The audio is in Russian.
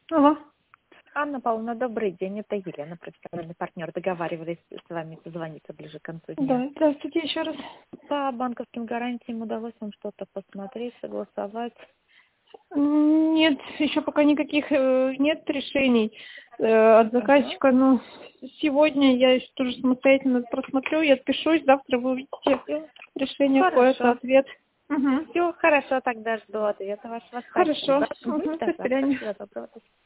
Алло. Анна Павловна, добрый день. Это Елена, профессиональный партнер. Договаривались с вами позвониться ближе к концу дня. Да, здравствуйте еще раз. По банковским гарантиям удалось вам что-то посмотреть, согласовать? Нет, еще пока никаких нет решений от заказчика, но сегодня я еще тоже самостоятельно просмотрю и отпишусь. Завтра вы увидите решение, какой-то ответ. Все хорошо, тогда жду ответа вашего. Хорошо. Спасибо. До свидания. Всего доброго.